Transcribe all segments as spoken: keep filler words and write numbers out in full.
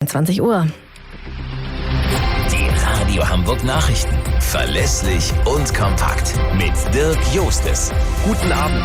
zwanzig Uhr. Die Radio Hamburg Nachrichten. Verlässlich und kompakt. Mit Dirk Jostes. Guten Abend.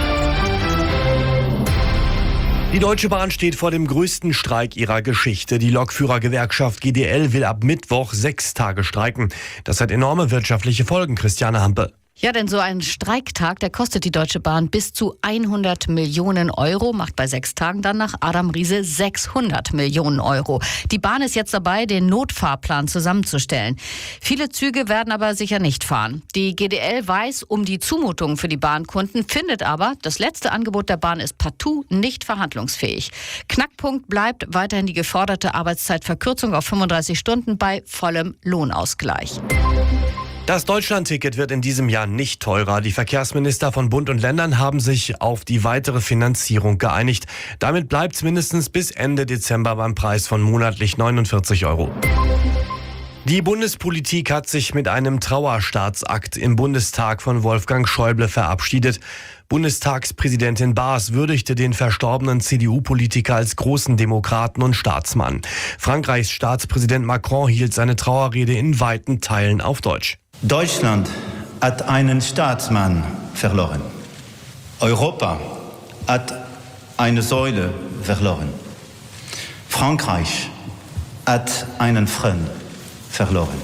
Die Deutsche Bahn steht vor dem größten Streik ihrer Geschichte. Die Lokführergewerkschaft G D L will ab Mittwoch sechs Tage streiken. Das hat enorme wirtschaftliche Folgen, Christiane Hampe. Ja, denn so ein Streiktag, der kostet die Deutsche Bahn bis zu hundert Millionen Euro, macht bei sechs Tagen dann nach Adam Riese sechshundert Millionen Euro. Die Bahn ist jetzt dabei, den Notfahrplan zusammenzustellen. Viele Züge werden aber sicher nicht fahren. Die G D L weiß um die Zumutungen für die Bahnkunden, findet aber, das letzte Angebot der Bahn ist partout nicht verhandlungsfähig. Knackpunkt bleibt weiterhin die geforderte Arbeitszeitverkürzung auf fünfunddreißig Stunden bei vollem Lohnausgleich. Das Deutschlandticket wird in diesem Jahr nicht teurer. Die Verkehrsminister von Bund und Ländern haben sich auf die weitere Finanzierung geeinigt. Damit bleibt es mindestens bis Ende Dezember beim Preis von monatlich neunundvierzig Euro. Die Bundespolitik hat sich mit einem Trauerstaatsakt im Bundestag von Wolfgang Schäuble verabschiedet. Bundestagspräsidentin Baas würdigte den verstorbenen C D U-Politiker als großen Demokraten und Staatsmann. Frankreichs Staatspräsident Macron hielt seine Trauerrede in weiten Teilen auf Deutsch. Deutschland hat einen Staatsmann verloren. Europa hat eine Säule verloren. Frankreich hat einen Freund verloren.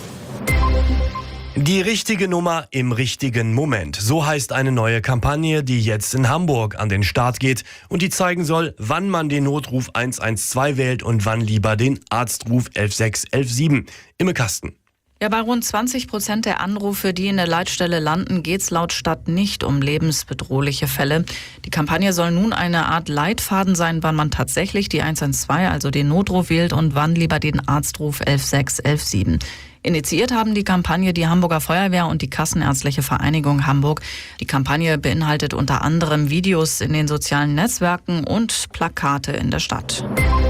Die richtige Nummer im richtigen Moment. So heißt eine neue Kampagne, die jetzt in Hamburg an den Start geht und die zeigen soll, wann man den Notruf eins eins zwei wählt und wann lieber den Arztruf elf sechs elf sieben. Imme Kasten. Ja, bei rund zwanzig Prozent der Anrufe, die in der Leitstelle landen, geht es laut Stadt nicht um lebensbedrohliche Fälle. Die Kampagne soll nun eine Art Leitfaden sein, wann man tatsächlich die eins eins zwei, also den Notruf wählt und wann lieber den Arztruf elf sechs elf sieben. Initiiert haben die Kampagne die Hamburger Feuerwehr und die Kassenärztliche Vereinigung Hamburg. Die Kampagne beinhaltet unter anderem Videos in den sozialen Netzwerken und Plakate in der Stadt.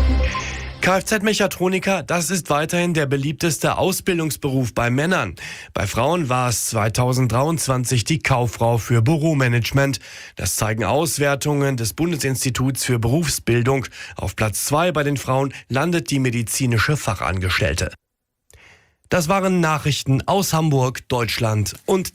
Kfz-Mechatroniker, das ist weiterhin der beliebteste Ausbildungsberuf bei Männern. Bei Frauen war es zweitausenddreiundzwanzig die Kauffrau für Büromanagement. Das zeigen Auswertungen des Bundesinstituts für Berufsbildung. Auf Platz zwei bei den Frauen landet die medizinische Fachangestellte. Das waren Nachrichten aus Hamburg, Deutschland und